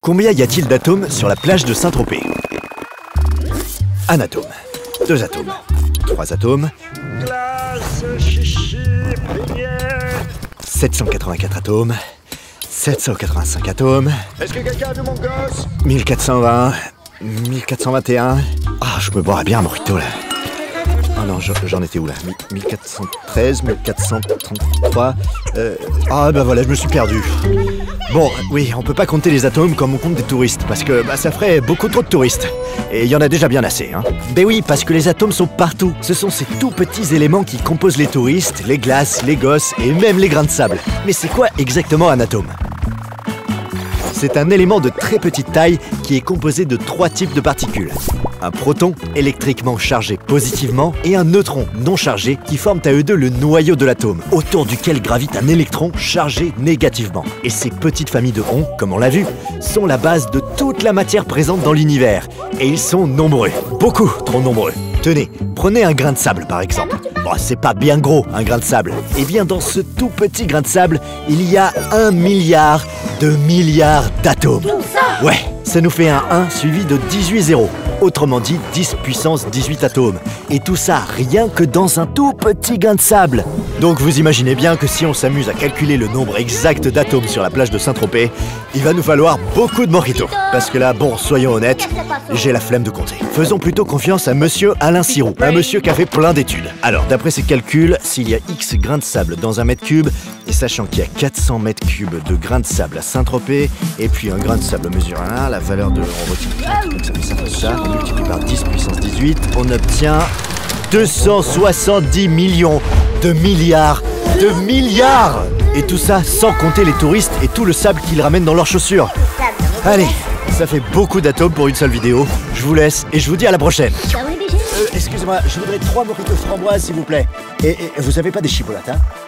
Combien y a-t-il d'atomes sur la plage de Saint-Tropez? Un atome, 2 atomes, 3 atomes, Glace, chichi, prière. 784 atomes, 785 atomes, Est-ce que quelqu'un a vu mon gosse? 1420, 1421... Ah, je me boirais bien un mojito là. Ah non, j'en étais où là? 1413, 1433... Ah bah voilà, je me suis perdu. Bon, oui, on peut pas compter les atomes comme on compte des touristes, parce que ça ferait beaucoup trop de touristes. Et il y en a déjà bien assez, hein. Ben oui, parce que les atomes sont partout. Ce sont ces tout petits éléments qui composent les touristes, les glaces, les gosses et même les grains de sable. Mais c'est quoi exactement un atome? C'est un élément de très petite taille qui est composé de 3 types de particules. Un proton, électriquement chargé positivement, et un neutron, non chargé, qui forment à eux deux le noyau de l'atome, autour duquel gravite un électron chargé négativement. Et ces petites familles de rond, comme on l'a vu, sont la base de toute la matière présente dans l'univers. Et ils sont nombreux, beaucoup trop nombreux. Tenez, prenez un grain de sable par exemple. Bon, c'est pas bien gros, un grain de sable. Eh bien, dans ce tout petit grain de sable, il y a 1 milliard de milliards d'atomes. Ouais, ça nous fait un 1 suivi de 18 zéros. Autrement dit, 10 puissance 18 atomes. Et tout ça rien que dans un tout petit grain de sable. Donc vous imaginez bien que si on s'amuse à calculer le nombre exact d'atomes sur la plage de Saint-Tropez, il va nous falloir beaucoup de mojitos. Parce que là, bon, soyons honnêtes, j'ai la flemme de compter. Faisons plutôt confiance à monsieur Alain Sirou, un monsieur qui a fait plein d'études. Alors, d'après ses calculs, s'il y a X grains de sable dans un mètre cube, et sachant qu'il y a 400 mètres cubes de grains de sable à Saint-Tropez, et puis un grain de sable mesure 1, la valeur de... On retire donc ça fait ça, on multiplie par 10 puissance 18, on obtient 270 millions de milliards de milliards. Et tout ça sans compter les touristes et tout le sable qu'ils ramènent dans leurs chaussures. Allez, ça fait beaucoup d'atomes pour une seule vidéo. Je vous laisse et je vous dis à la prochaine. Excusez-moi, je voudrais 3 mojitos framboises s'il vous plaît. Et vous avez pas des chipolates, hein?